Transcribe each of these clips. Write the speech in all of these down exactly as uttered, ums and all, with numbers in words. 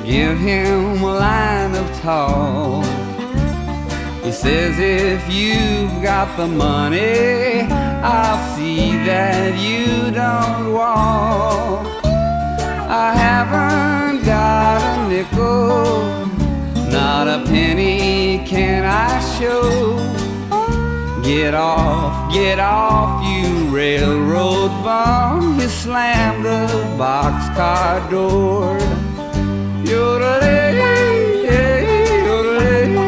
give him a line of talk. He says, if you've got the money, I'll see that you don't walk. I haven't got a nickel, not a penny can I show. Get off, get off, you railroad bum. He slammed the boxcar door. Yodelay, yodelay.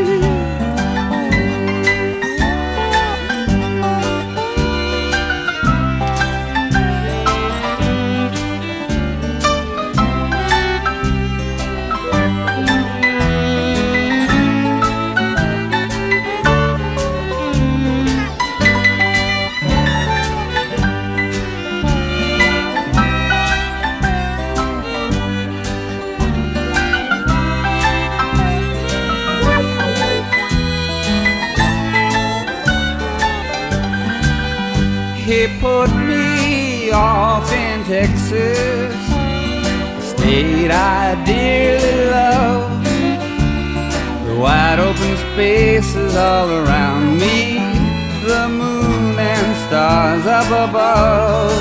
He put me off in Texas, state I dearly love. The wide open spaces all around me, the moon and stars up above.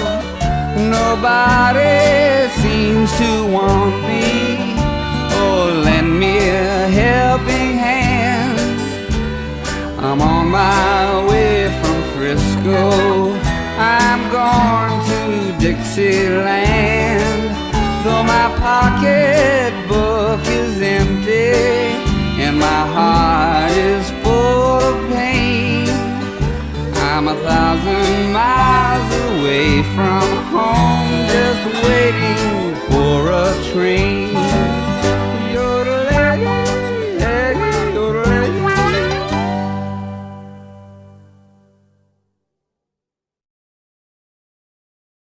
Nobody seems to want me or lend me a helping hand. I'm on my way from Frisco, I'm going to Dixieland. Though my pocketbook is empty and my heart is full of pain, I'm a thousand miles away from home, just waiting for a train.